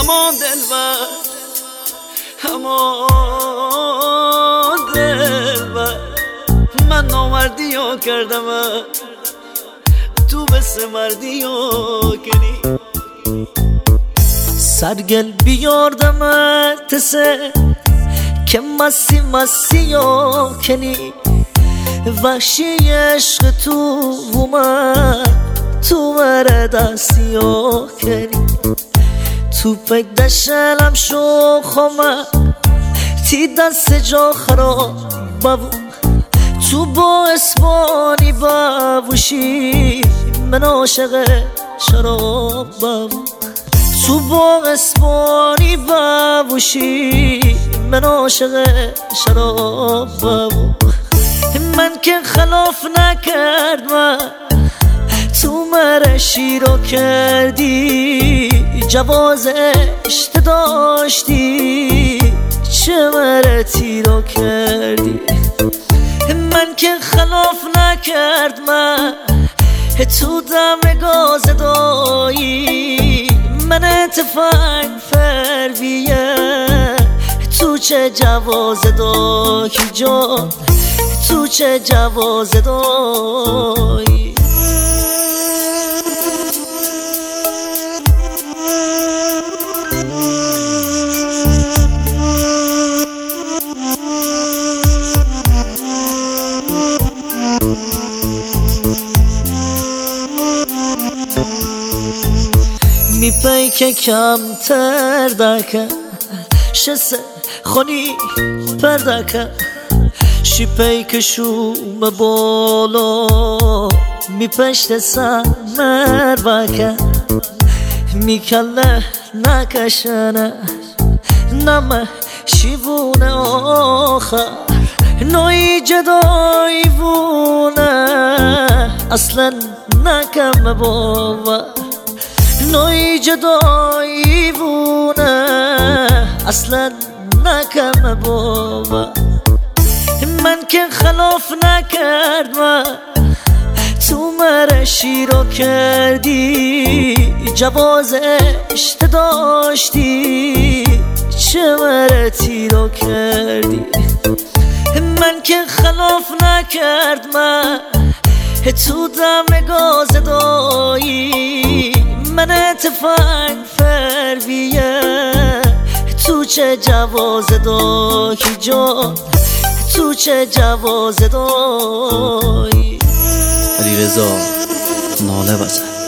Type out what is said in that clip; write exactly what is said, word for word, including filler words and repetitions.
اما دلبر اما دلبر من نامردی ها کردم تو بس مردی ها کنی سرگل بیاردم تسه که مسی مسی ها کنی وحشی عشق تو اومد تو مره دستی ها کنی تو پک دشلم شو خومه تی دست جا خراب بابو تو با اسبانی بابوشی من عاشق شراب بابو تو با اسبانی بابوشی من عاشق شراب بابو من که خلاف نکرد من تو مره شیرو کردی جواز اشت داشتی چه مره تیرو کردی من که خلاف نکرد من تو دم گاز دایی من تفنگ فرویه تو چه جواز دایی جان تو چه جواز دایی می پی که کمتر دکه شسه خونی پردکه شی پی که شوم بالا می پشت سمر بکه می کله نکشنه نمه شیوونه آخر نوی جدایی وونه اصلا نکم باور نوی جدایی وونه اصلا نکم باور من که خلاف نکرد من تو مره شیرو کردی جواز اشت داشتی چه مره تیرو کردی من که خلاف نکرد من تو دم گاز دایی من تفنگ فرویه تو چه جواز دایی جان تو چه جواز دایی علیرضا ناله بزن